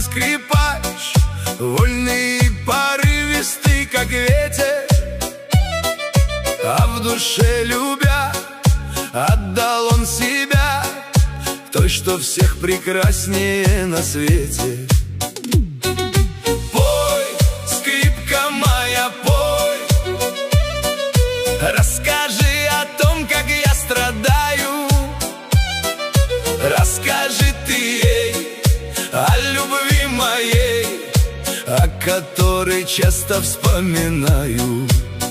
скрипач, вольный и порывистый, как ветер, а в душе любя отдал он себя той, что всех прекраснее на свете. Пой, скрипка моя, пой, расскажи о том, как я страдаю. Расскажи ты ей о любви моей, о которой часто вспоминаю.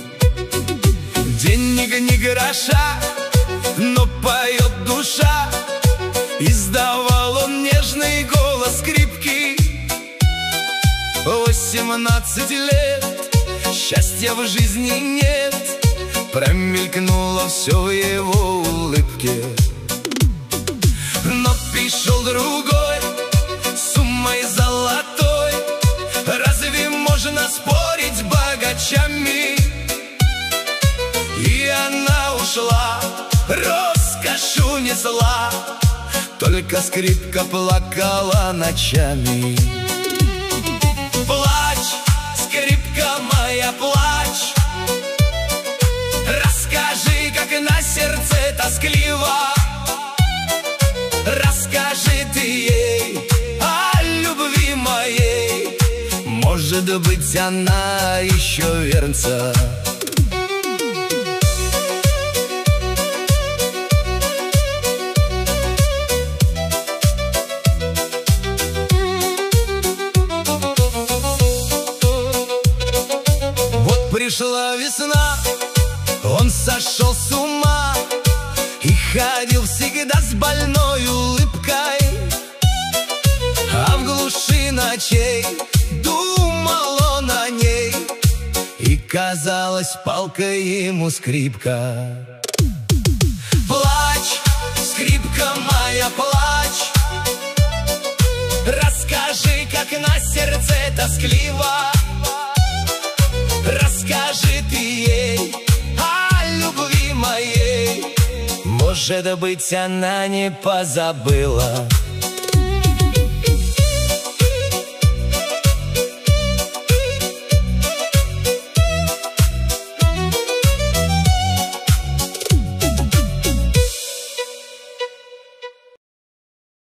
Денег ни гроша, но поет душа. Издавал он нежный голос скрипки. 18 лет, счастья в жизни нет, промелькнуло все в его улыбке. Но пришел другой с умой золотой. Разве можно спорить с богачами? И она ушла, роскошь унесла, только скрипка плакала ночами. Плачь, скрипка моя, плачь, расскажи, как на сердце тоскливо. Расскажи ты ей о любви моей, может быть, она еще вернется. Вот пришла весна, он сошел с ума и ходил всегда с больной улыбкой, а в глуши ночей думал он о ней, и казалась палкой ему скрипка. Плачь, скрипка моя, плачь, расскажи, как на сердце тоскливо. Расскажи ты ей о любви моей, может быть, она не позабыла.